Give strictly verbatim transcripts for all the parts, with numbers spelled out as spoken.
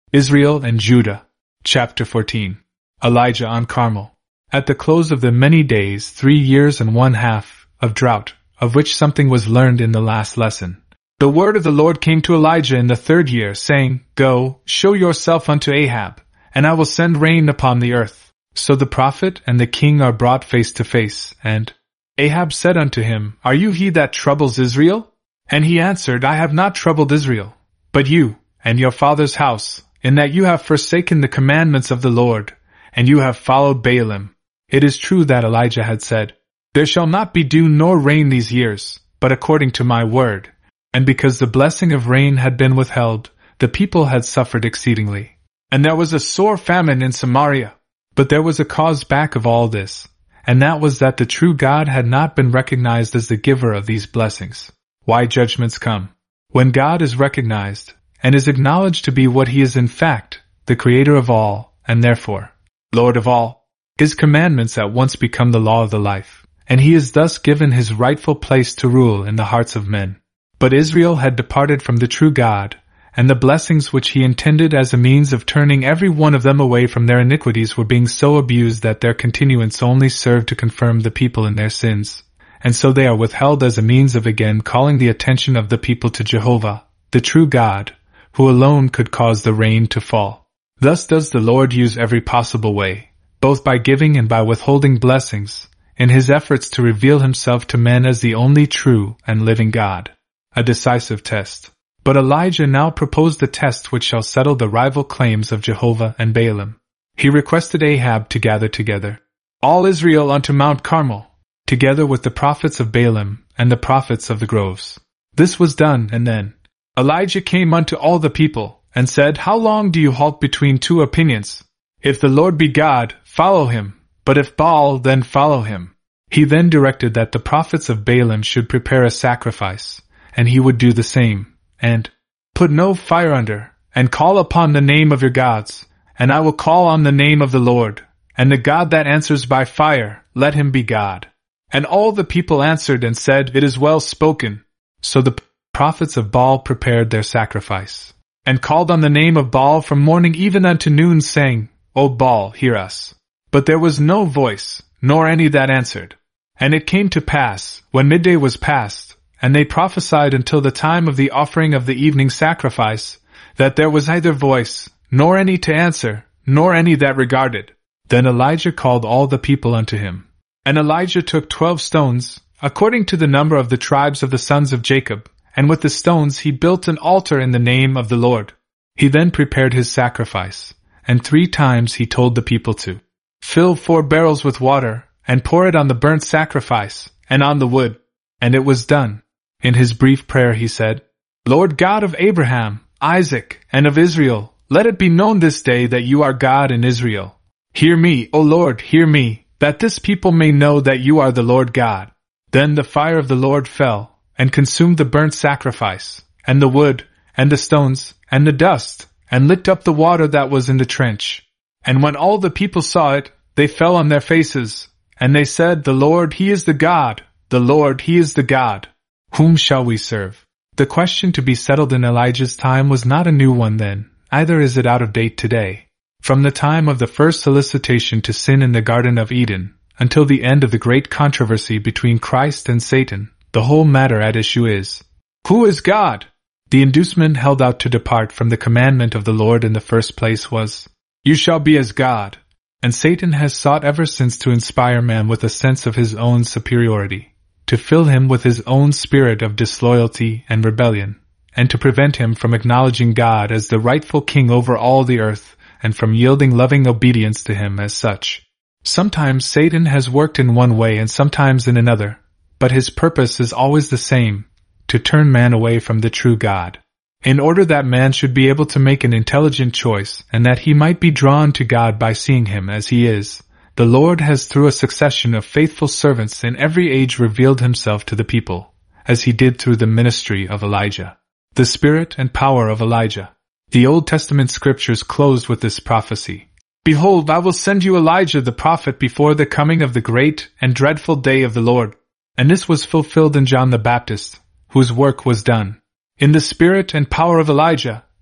Israel and Judah. Chapter fourteen. Elijah on Carmel. At the close of the many days, three years and one half, of drought, of which something was learned in the last lesson, the word of the Lord came to Elijah in the third year, saying, Go, show yourself unto Ahab, and I will send rain upon the earth. So the prophet and the king are brought face to face, and Ahab said unto him, Are you he that troubles Israel? And he answered, I have not troubled Israel, but you, and your father's house, in that you have forsaken the commandments of the Lord, and you have followed Baalim. It is true that Elijah had said, There shall not be dew nor rain these years, but according to my word. And because the blessing of rain had been withheld, the people had suffered exceedingly. And there was a sore famine in Samaria. But there was a cause back of all this, and that was that the true God had not been recognized as the giver of these blessings. Why judgments come? When God is recognized, and is acknowledged to be what he is in fact, the creator of all, and therefore, Lord of all, his commandments at once become the law of the life, and he is thus given his rightful place to rule in the hearts of men. But Israel had departed from the true God, and the blessings which he intended as a means of turning every one of them away from their iniquities were being so abused that their continuance only served to confirm the people in their sins, and so they are withheld as a means of again calling the attention of the people to Jehovah, the true God, who alone could cause the rain to fall. Thus does the Lord use every possible way, both by giving and by withholding blessings, in his efforts to reveal himself to men as the only true and living God. A decisive test. But Elijah now proposed a test which shall settle the rival claims of Jehovah and Baalim. He requested Ahab to gather together all Israel unto Mount Carmel, together with the prophets of Baalim and the prophets of the groves. This was done, and then Elijah came unto all the people, and said, How long do you halt between two opinions? If the Lord be God, follow him, but if Baal, then follow him. He then directed that the prophets of Baalim should prepare a sacrifice, and he would do the same, and put no fire under, and call upon the name of your gods, and I will call on the name of the Lord, and the God that answers by fire, let him be God. And all the people answered and said, It is well spoken. So the prophets of Baal prepared their sacrifice, and called on the name of Baal from morning even unto noon, saying, O Baal, hear us. But there was no voice, nor any that answered. And it came to pass, when midday was past, and they prophesied until the time of the offering of the evening sacrifice, that there was neither voice, nor any to answer, nor any that regarded. Then Elijah called all the people unto him. And Elijah took twelve stones, according to the number of the tribes of the sons of Jacob, and with the stones he built an altar in the name of the Lord. He then prepared his sacrifice, and three times he told the people to fill four barrels with water, and pour it on the burnt sacrifice, and on the wood. And it was done. In his brief prayer he said, Lord God of Abraham, Isaac, and of Israel, let it be known this day that you are God in Israel. Hear me, O Lord, hear me, that this people may know that you are the Lord God. Then the fire of the Lord fell, and consumed the burnt sacrifice, and the wood, and the stones, and the dust, and licked up the water that was in the trench. And when all the people saw it, they fell on their faces, and they said, The Lord, he is the God, the Lord, he is the God. Whom shall we serve? The question to be settled in Elijah's time was not a new one then, either is it out of date today. From the time of the first solicitation to sin in the Garden of Eden, until the end of the great controversy between Christ and Satan, the whole matter at issue is, Who is God? The inducement held out to depart from the commandment of the Lord in the first place was, You shall be as God. And Satan has sought ever since to inspire man with a sense of his own superiority, to fill him with his own spirit of disloyalty and rebellion, and to prevent him from acknowledging God as the rightful king over all the earth, and from yielding loving obedience to him as such. Sometimes Satan has worked in one way and sometimes in another, but his purpose is always the same, to turn man away from the true God, in order that man should be able to make an intelligent choice and that he might be drawn to God by seeing him as he is. The Lord has through a succession of faithful servants in every age revealed himself to the people, as he did through the ministry of Elijah. The spirit and power of Elijah. The Old Testament scriptures close with this prophecy. Behold, I will send you Elijah the prophet before the coming of the great and dreadful day of the Lord. And this was fulfilled in John the Baptist, whose work was done. In the spirit and power of Elijah,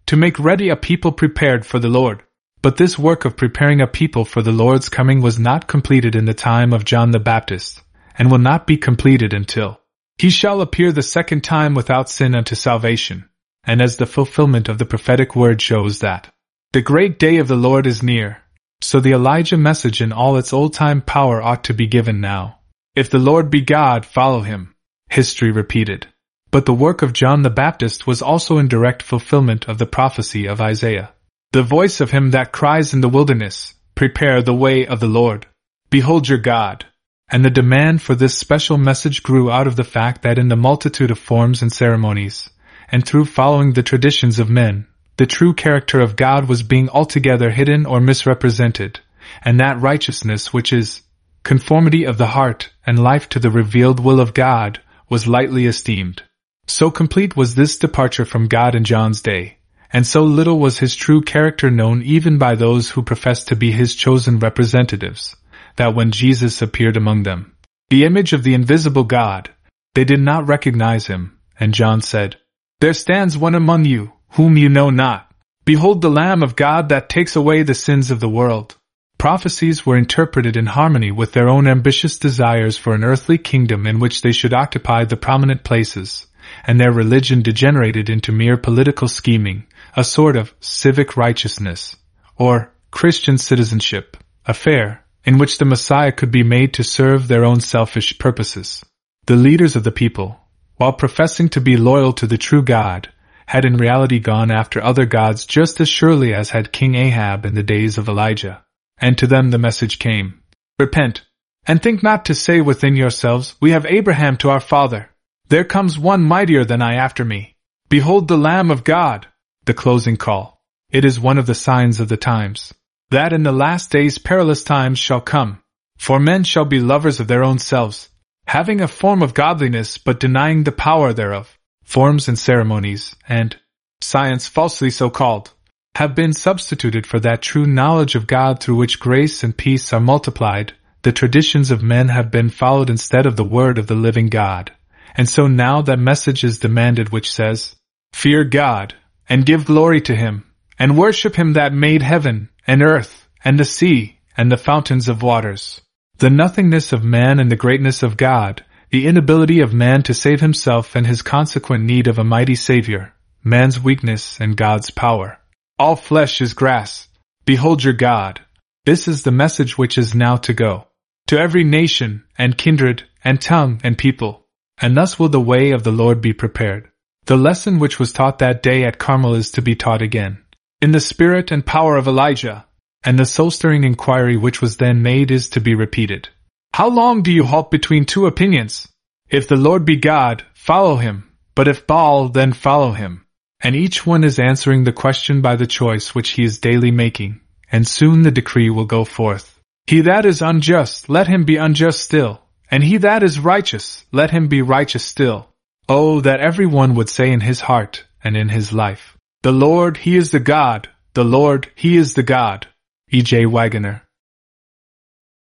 to make ready a people prepared for the Lord. But this work of preparing a people for the Lord's coming was not completed in the time of John the Baptist, and will not be completed until he shall appear the second time without sin unto salvation, and as the fulfillment of the prophetic word shows that the great day of the Lord is near, so the Elijah message in all its old-time power ought to be given now. If the Lord be God, follow him. History repeated. But the work of John the Baptist was also in direct fulfillment of the prophecy of Isaiah. The voice of him that cries in the wilderness, prepare the way of the Lord. Behold your God. And the demand for this special message grew out of the fact that in the multitude of forms and ceremonies, and through following the traditions of men, the true character of God was being altogether hidden or misrepresented, and that righteousness which is conformity of the heart and life to the revealed will of God was lightly esteemed. So complete was this departure from God in John's day, and so little was his true character known even by those who professed to be his chosen representatives, that when Jesus appeared among them, the image of the invisible God, they did not recognize him, and John said, There stands one among you, whom you know not. Behold the Lamb of God that takes away the sins of the world. Prophecies were interpreted in harmony with their own ambitious desires for an earthly kingdom in which they should occupy the prominent places, and their religion degenerated into mere political scheming, a sort of civic righteousness, or Christian citizenship, affair, in which the Messiah could be made to serve their own selfish purposes. The leaders of the people, while professing to be loyal to the true God, had in reality gone after other gods just as surely as had King Ahab in the days of Elijah. And to them the message came, Repent, and think not to say within yourselves, We have Abraham to our father. There comes one mightier than I after me. Behold the Lamb of God. The closing call. It is one of the signs of the times, that in the last days perilous times shall come. For men shall be lovers of their own selves, having a form of godliness but denying the power thereof. Forms and ceremonies, and science falsely so called, have been substituted for that true knowledge of God through which grace and peace are multiplied. The traditions of men have been followed instead of the word of the living God. And so now that message is demanded which says, Fear God, and give glory to him, and worship him that made heaven, and earth, and the sea, and the fountains of waters. The nothingness of man and the greatness of God, the inability of man to save himself and his consequent need of a mighty Savior, man's weakness and God's power. All flesh is grass. Behold your God. This is the message which is now to go to every nation, and kindred, and tongue, and people. And thus will the way of the Lord be prepared. The lesson which was taught that day at Carmel is to be taught again, in the spirit and power of Elijah, and the soul-stirring inquiry which was then made is to be repeated. How long do you halt between two opinions? If the Lord be God, follow him, but if Baal, then follow him. And each one is answering the question by the choice which he is daily making, and soon the decree will go forth. He that is unjust, let him be unjust still, and he that is righteous, let him be righteous still. Oh, that every one would say in his heart and in his life, The Lord, he is the God, the Lord, he is the God. E J Wagoner.